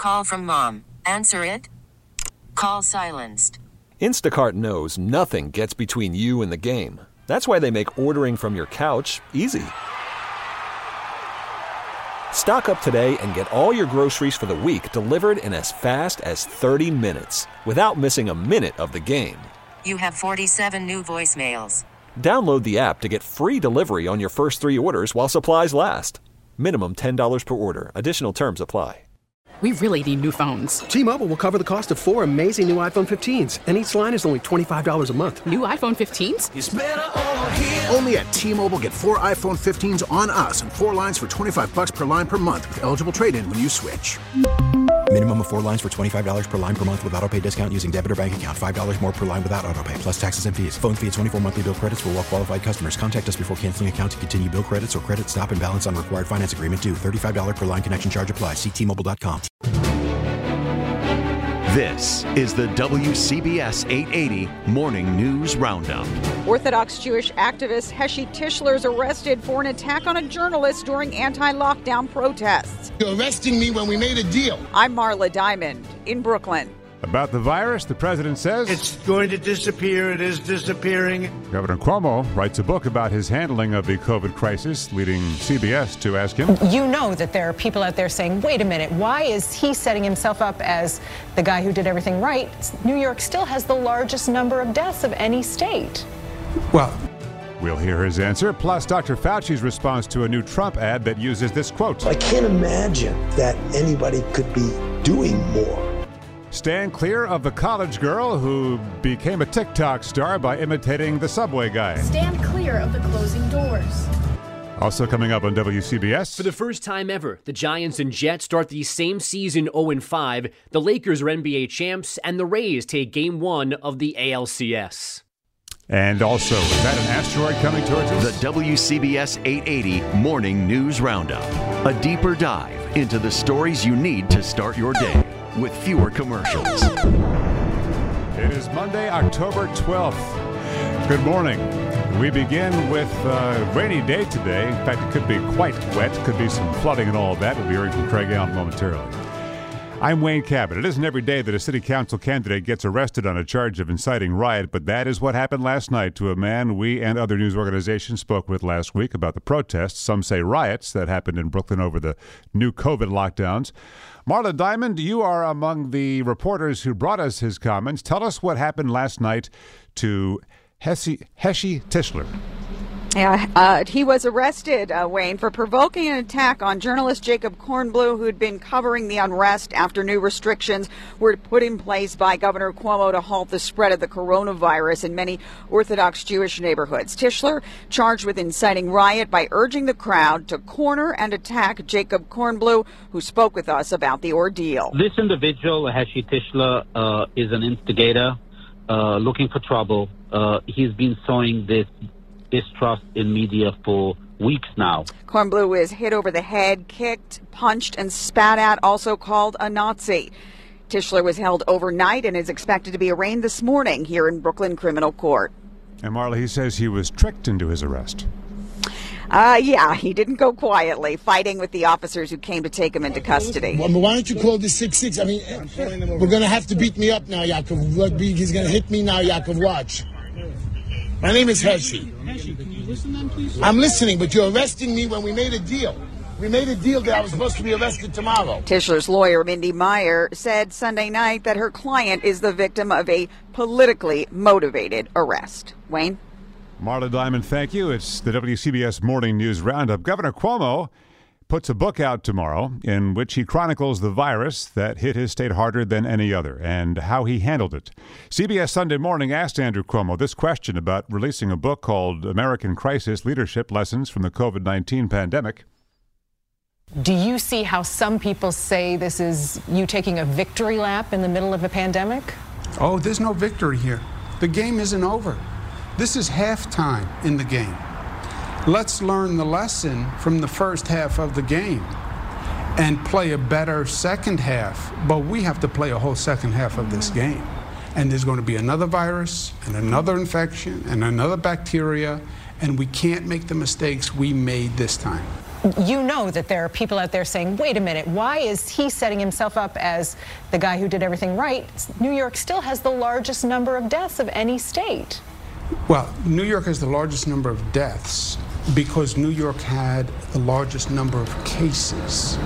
Call from mom. Answer it. Call silenced. Instacart knows nothing gets between you and the game. That's why they make ordering from your couch easy. Stock up today and get all your groceries for the week delivered in as fast as 30 minutes without missing a minute of the game. You have 47 new voicemails. Download the app to get free delivery on your first 3 orders while supplies last. Minimum $10 per order. Additional terms apply. We really need new phones. T-Mobile will cover the cost of 4 amazing new iPhone 15s, and each line is only $25 a month. New iPhone 15s? It's better over here. Only at T-Mobile, get 4 iPhone 15s on us and 4 lines for $25 per line per month with eligible trade-in when you switch. Minimum of 4 lines for $25 per line per month with autopay discount using debit or bank account. $5 more per line without autopay, plus taxes and fees. Phone fee at 24 monthly bill credits for well-qualified customers. Contact us before canceling account to continue bill credits or credit stop and balance on required finance agreement due. $35 per line connection charge applies. See T-Mobile.com. This is the WCBS 880 Morning News Roundup. Orthodox Jewish activist Heshi Tischler is arrested for an attack on a journalist during anti-lockdown protests. You're arresting me when we made a deal. I'm Marla Diamond in Brooklyn. About the virus, the president says it's going to disappear. It is disappearing. Governor Cuomo writes a book about his handling of the COVID crisis, leading CBS to ask him. You know that there are people out there saying, wait a minute, why is he setting himself up as the guy who did everything right? New York still has the largest number of deaths of any state. Well, we'll hear his answer, plus Dr. Fauci's response to a new Trump ad that uses this quote. I can't imagine that anybody could be doing more. Stand clear of the college girl who became a TikTok star by imitating the subway guy. Stand clear of the closing doors. Also coming up on WCBS. For the first time ever, the Giants and Jets start the same season 0-5. The Lakers are NBA champs, and the Rays take Game 1 of the ALCS. And also, is that an asteroid coming towards us? The WCBS 880 Morning News Roundup. A deeper dive into the stories you need to start your day with fewer commercials. It is Monday, October 12th. Good morning. We begin with a rainy day today. In fact, it could be quite wet. Could be some flooding and all of that. We'll be hearing from Craig Allen momentarily. I'm Wayne Cabot. It isn't every day that a city council candidate gets arrested on a charge of inciting riot, but that is what happened last night to a man we and other news organizations spoke with last week about the protests, some say riots, that happened in Brooklyn over the new COVID lockdowns. Marla Diamond, you are among the reporters who brought us his comments. Tell us what happened last night to Heshi Tischler. Yeah, he was arrested, Wayne, for provoking an attack on journalist Jacob Kornbluh, who'd been covering the unrest after new restrictions were put in place by Governor Cuomo to halt the spread of the coronavirus in many Orthodox Jewish neighborhoods. Tischler charged with inciting riot by urging the crowd to corner and attack Jacob Kornbluh, who spoke with us about the ordeal. This individual, Heshi Tischler, is an instigator looking for trouble. He's been sowing this distrust in media for weeks now. Kornbluh was hit over the head, kicked, punched, and spat at, also called a Nazi. Tischler was held overnight and is expected to be arraigned this morning here in Brooklyn Criminal Court. And Marla, he says he was tricked into his arrest. Yeah, he didn't go quietly, fighting with the officers who came to take him into custody. Well, why don't you call this 6-6? I mean, we're going to have to beat me up now, Yaakov. He's going to hit me now, Yaakov. Watch. My name is Heshi. Heshi, can you listen then, please? I'm listening, but you're arresting me when we made a deal. We made a deal that I was supposed to be arrested tomorrow. Tischler's lawyer, Mindy Meyer, said Sunday night that her client is the victim of a politically motivated arrest. Wayne? Marla Diamond, thank you. It's the WCBS Morning News Roundup. Governor Cuomo puts a book out tomorrow in which he chronicles the virus that hit his state harder than any other and how he handled it. CBS Sunday Morning asked Andrew Cuomo this question about releasing a book called American Crisis: Leadership Lessons from the COVID-19 Pandemic. Do you see how some people say this is you taking a victory lap in the middle of a pandemic? Oh, there's no victory here. The game isn't over. This is halftime in the game. Let's learn the lesson from the first half of the game and play a better second half. But we have to play a whole second half of this game. And there's going to be another virus and another infection and another bacteria, and we can't make the mistakes we made this time. You know that there are people out there saying, wait a minute, why is he setting himself up as the guy who did everything right? New York still has the largest number of deaths of any state. Well, New York has the largest number of deaths because New York had the largest number of cases.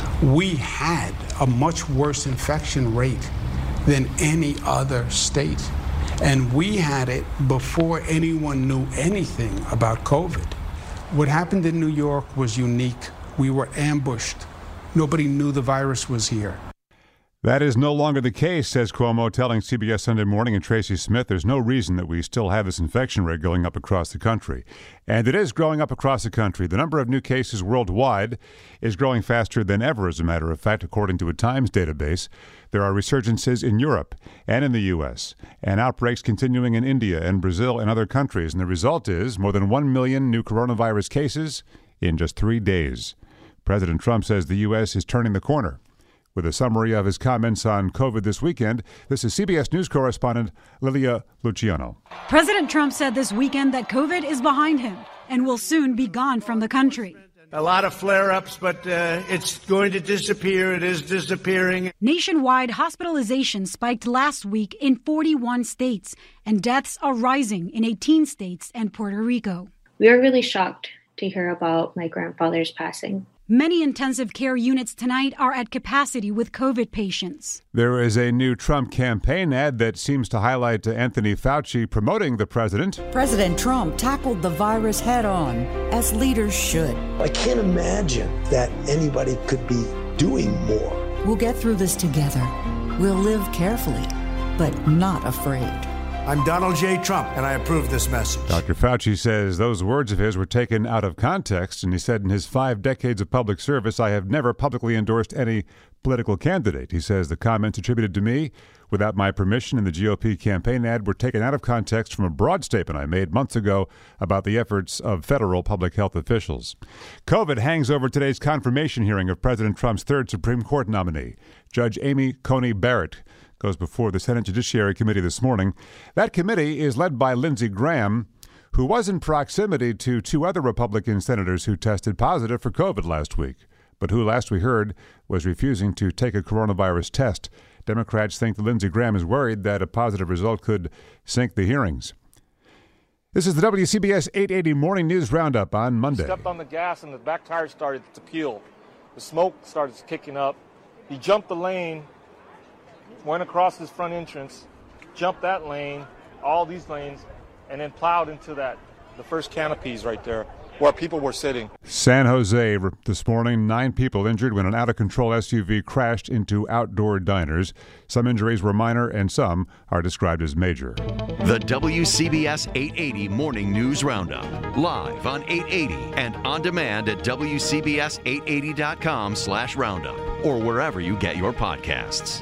We had a much worse infection rate than any other state. And we had it before anyone knew anything about COVID. What happened in New York was unique. We were ambushed. Nobody knew the virus was here. That is no longer the case, says Cuomo, telling CBS Sunday Morning and Tracy Smith. There's no reason that we still have this infection rate going up across the country. And it is growing up across the country. The number of new cases worldwide is growing faster than ever, as a matter of fact, according to a Times database. There are resurgences in Europe and in the U.S., and outbreaks continuing in India and Brazil and other countries. And the result is more than 1 million new coronavirus cases in just 3 days. President Trump says the U.S. is turning the corner. With a summary of his comments on COVID this weekend, this is CBS News correspondent Lilia Luciano. President Trump said this weekend that COVID is behind him and will soon be gone from the country. A lot of flare-ups, but it's going to disappear. It is disappearing. Nationwide, hospitalizations spiked last week in 41 states, and deaths are rising in 18 states and Puerto Rico. We are really shocked to hear about my grandfather's passing. Many intensive care units tonight are at capacity with COVID patients. There is a new Trump campaign ad that seems to highlight Anthony Fauci promoting the president. President Trump tackled the virus head on, as leaders should. I can't imagine that anybody could be doing more. We'll get through this together. We'll live carefully, but not afraid. I'm Donald J. Trump, and I approve this message. Dr. Fauci says those words of his were taken out of context, and he said in his 5 decades of public service, I have never publicly endorsed any political candidate. He says the comments attributed to me without my permission in the GOP campaign ad were taken out of context from a broad statement I made months ago about the efforts of federal public health officials. COVID hangs over today's confirmation hearing of President Trump's third Supreme Court nominee. Judge Amy Coney Barrett goes before the Senate Judiciary Committee this morning. That committee is led by Lindsey Graham, who was in proximity to 2 other Republican senators who tested positive for COVID last week, but who, last we heard, was refusing to take a coronavirus test. Democrats think that Lindsey Graham is worried that a positive result could sink the hearings. This is the WCBS 880 Morning News Roundup on Monday. Stepped on the gas and the back tire started to peel. The smoke started kicking up. He jumped the lane, went across his front entrance, jumped that lane, all these lanes, and then plowed into the first canopies right there where people were sitting. San Jose this morning, 9 people injured when an out-of-control SUV crashed into outdoor diners. Some injuries were minor and some are described as major. The WCBS 880 Morning News Roundup, live on 880 and on demand at WCBS880.com/roundup or wherever you get your podcasts.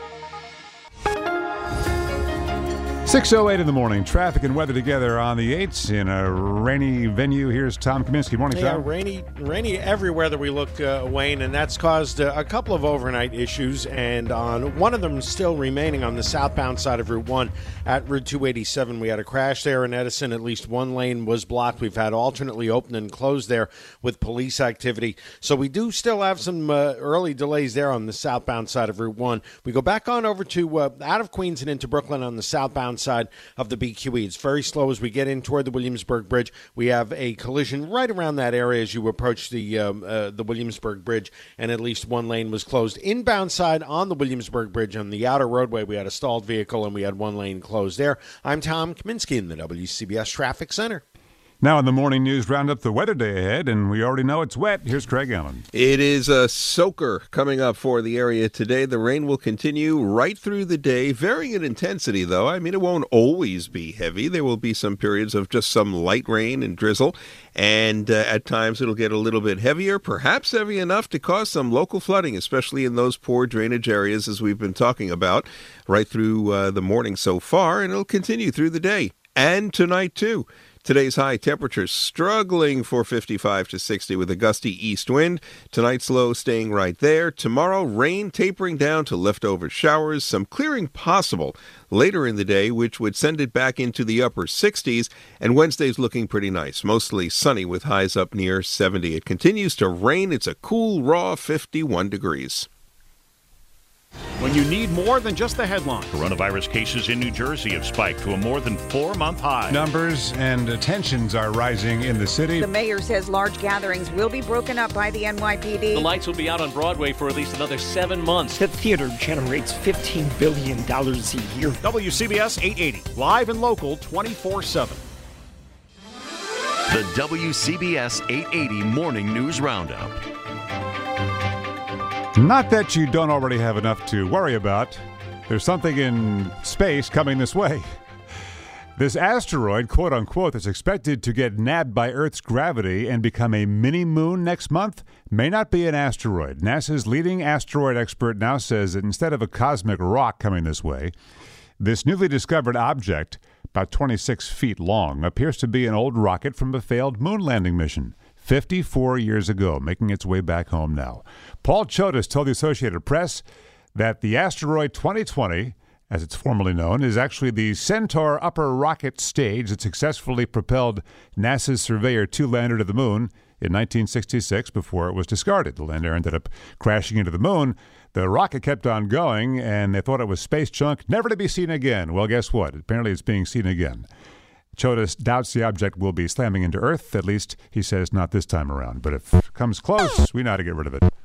6:08 in the morning. Traffic and weather together on the 8s in a rainy venue. Here's Tom Kaminsky. Morning, Tom. Yeah, rainy everywhere that we look, Wayne, and that's caused a couple of overnight issues, and on one of them still remaining on the southbound side of Route 1 at Route 287. We had a crash there in Edison. At least one lane was blocked. We've had alternately open and closed there with police activity. So we do still have some early delays there on the southbound side of Route 1. We go back on over to out of Queens and into Brooklyn on the southbound side of the BQE. It's very slow as we get in toward the Williamsburg Bridge. We have a collision right around that area as you approach the Williamsburg Bridge, and at least one lane was closed. Inbound side on the Williamsburg Bridge on the outer roadway, we had a stalled vehicle and we had one lane closed there. I'm Tom Kaminsky in the WCBS Traffic Center. Now in the Morning News Roundup, the weather day ahead, and we already know it's wet. Here's Craig Allen. It is a soaker coming up for the area today. The rain will continue right through the day, varying in intensity, though. I mean, it won't always be heavy. There will be some periods of just some light rain and drizzle, and at times it'll get a little bit heavier, perhaps heavy enough to cause some local flooding, especially in those poor drainage areas, as we've been talking about, right through the morning so far, and it'll continue through the day and tonight, too. Today's high temperatures struggling for 55 to 60 with a gusty east wind. Tonight's low staying right there. Tomorrow, rain tapering down to leftover showers. Some clearing possible later in the day, which would send it back into the upper 60s. And Wednesday's looking pretty nice. Mostly sunny with highs up near 70. It continues to rain. It's a cool, raw 51 degrees. When you need more than just the headline. Coronavirus cases in New Jersey have spiked to a more than 4-month high. Numbers and tensions are rising in the city. The mayor says large gatherings will be broken up by the NYPD. The lights will be out on Broadway for at least another 7 months. The theater generates $15 billion a year. WCBS 880, live and local 24/7. The WCBS 880 Morning News Roundup. Not that you don't already have enough to worry about. There's something in space coming this way. This asteroid, quote unquote, that's expected to get nabbed by Earth's gravity and become a mini-moon next month, may not be an asteroid. NASA's leading asteroid expert now says that instead of a cosmic rock coming this way, this newly discovered object, about 26 feet long, appears to be an old rocket from a failed moon landing mission 54 years ago, making its way back home now. Paul Chodas told the Associated Press that the asteroid 2020, as it's formally known, is actually the Centaur upper rocket stage that successfully propelled NASA's Surveyor 2 lander to the moon in 1966 before it was discarded. The lander ended up crashing into the moon. The rocket kept on going, and they thought it was space junk, never to be seen again. Well, guess what? Apparently it's being seen again. Chodas doubts the object will be slamming into Earth. At least, he says, not this time around. But if it comes close, we know how to get rid of it.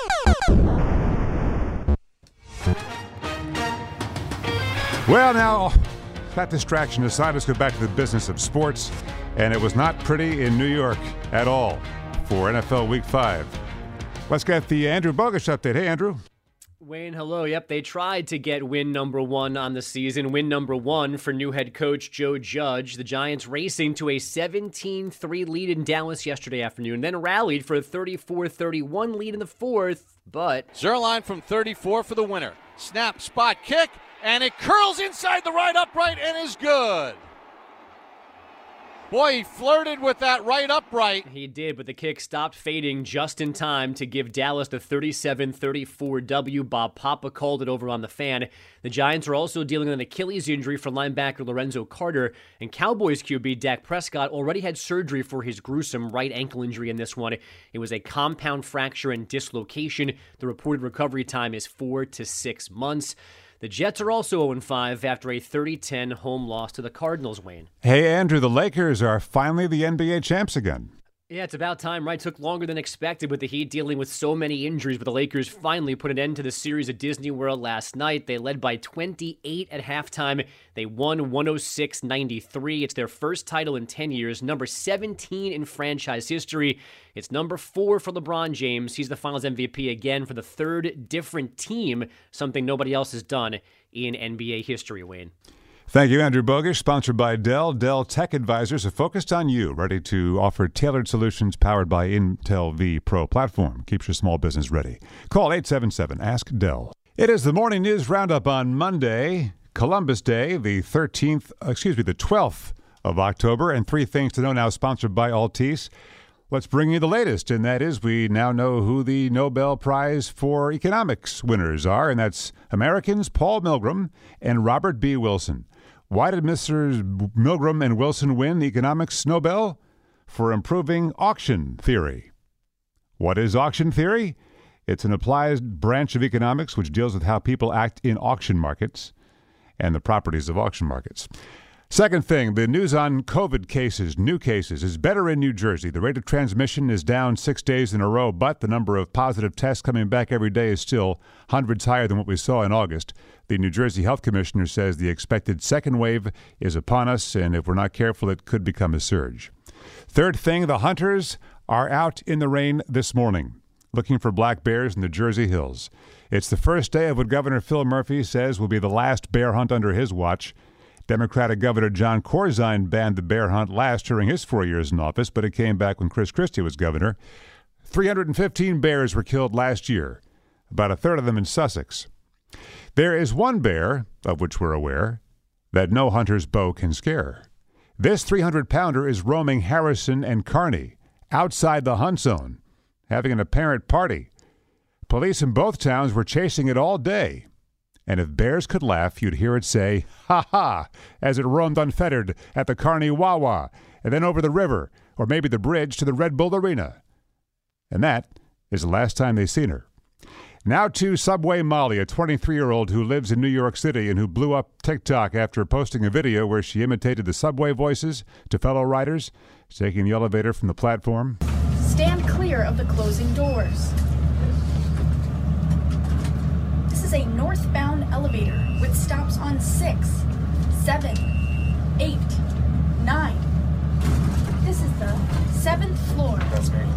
Well, now, that distraction aside, let's go back to the business of sports. And it was not pretty in New York at all for NFL Week 5. Let's get the Andrew Bogusch update. Hey, Andrew. Wayne, hello. Yep, they tried to get win number 1 on the season. Win number 1 for new head coach Joe Judge. The Giants racing to a 17-3 lead in Dallas yesterday afternoon, then rallied for a 34-31 lead in the fourth, but... Zuerlein from 34 for the winner. Snap, spot, kick, and it curls inside the right upright and is good. Boy, he flirted with that right upright. He did, but the kick stopped fading just in time to give Dallas the 37-34 W. Bob Papa called it over on the Fan. The Giants are also dealing with an Achilles injury for linebacker Lorenzo Carter, and Cowboys QB Dak Prescott already had surgery for his gruesome right ankle injury in this one. It was a compound fracture and dislocation. The reported recovery time is 4 to 6 months. The Jets are also 0-5 after a 30-10 home loss to the Cardinals, Wayne. Hey, Andrew, the Lakers are finally the NBA champs again. Yeah, it's about time, right? Took longer than expected with the Heat dealing with so many injuries, but the Lakers finally put an end to the series at Disney World last night. They led by 28 at halftime. They won 106-93. It's their first title in 10 years, number 17 in franchise history. It's number 4 for LeBron James. He's the Finals MVP again for the third different team, something nobody else has done in NBA history, Wayne. Thank you, Andrew Bogusch. Sponsored by Dell. Dell Tech Advisors are focused on you, ready to offer tailored solutions powered by Intel V Pro platform. Keeps your small business ready. Call 877-ASK-DELL. It is the Morning News Roundup on Monday, Columbus Day, the 12th of October, and 3 things to know now, sponsored by Altice. Let's bring you the latest, and that is we now know who the Nobel Prize for Economics winners are, and that's Americans Paul Milgrom and Robert B. Wilson. Why did Mr. Milgrom and Wilson win the economics Nobel? For improving auction theory. What is auction theory? It's an applied branch of economics which deals with how people act in auction markets and the properties of auction markets. Second thing, the news on COVID cases, new cases, is better in New Jersey. The rate of transmission is down 6 days in a row, but the number of positive tests coming back every day is still hundreds higher than what we saw in August. The New Jersey Health Commissioner says the expected second wave is upon us, and if we're not careful, it could become a surge. Third thing, the hunters are out in the rain this morning, looking for black bears in the Jersey hills. It's the first day of what Governor Phil Murphy says will be the last bear hunt under his watch. Democratic Governor John Corzine banned the bear hunt last during his 4 years in office, but it came back when Chris Christie was governor. 315 bears were killed last year, about a third of them in Sussex. There is one bear, of which we're aware, that no hunter's bow can scare. This 300-pounder is roaming Harrison and Kearney, outside the hunt zone, having an apparent party. Police in both towns were chasing it all day. And if bears could laugh, you'd hear it say, "Ha ha," as it roamed unfettered at the Kearney Wawa, and then over the river, or maybe the bridge to the Red Bull Arena. And that is the last time they seen her. Now to Subway Molly, a 23-year-old who lives in New York City and who blew up TikTok after posting a video where she imitated the subway voices to fellow riders, taking the elevator from the platform. Stand clear of the closing doors. This is a northbound elevator with stops on 6, 7, 8, 9. This is the 7th floor. That's great.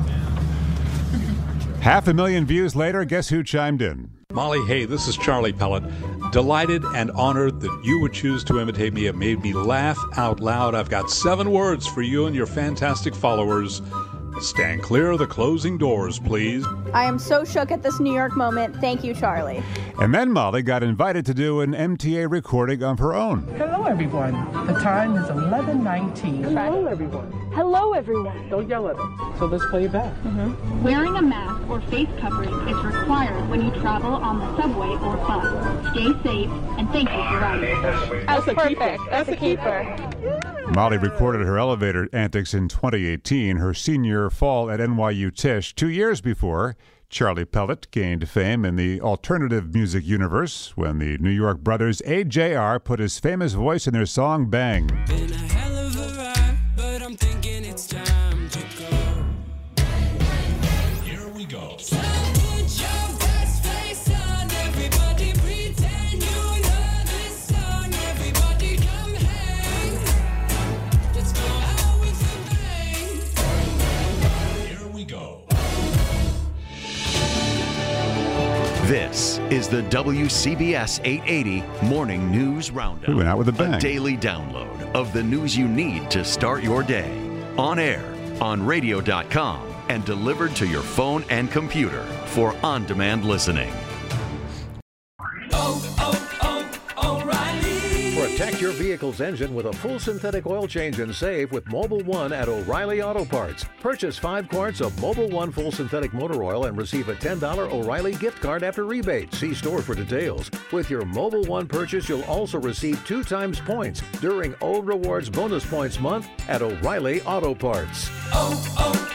500,000 views later, guess who chimed in? Molly, hey, this is Charlie Pellet. Delighted and honored that you would choose to imitate me. It made me laugh out loud. I've got 7 words for you and your fantastic followers. Stand clear of the closing doors, please. I am so shook at this New York moment. Thank you, Charlie. And then Molly got invited to do an MTA recording of her own. Hello, everyone. The time is 11:19. Hello, everyone. Hello, everyone. Don't yell at them. So let's play it back. Wearing a mask or face covering is required when you travel on the subway or bus. Stay safe, and thank you for riding. That's perfect. That's a keeper. Molly recorded her elevator antics in 2018, her senior fall at NYU Tisch. 2 years before, Charlie Pellet gained fame in the alternative music universe when the New York brothers AJR put his famous voice in their song Bang. Been a hell of a ride, but I'm thinking it's time to go. Here we go. So put your best face on, everybody pretend you know this song. Everybody come hang. Let's go out with a bang. Here we go. This is the WCBS 880 Morning News Roundup. We went out with a bang. A daily download of the news you need to start your day. On air, on radio.com, and delivered to your phone and computer for on-demand listening. Protect your vehicle's engine with a full synthetic oil change and save with Mobil 1 at O'Reilly Auto Parts. Purchase 5 quarts of Mobil 1 full synthetic motor oil and receive a $10 O'Reilly gift card after rebate. See store for details. With your Mobil 1 purchase, you'll also receive 2 times points during O Rewards Bonus Points Month at O'Reilly Auto Parts.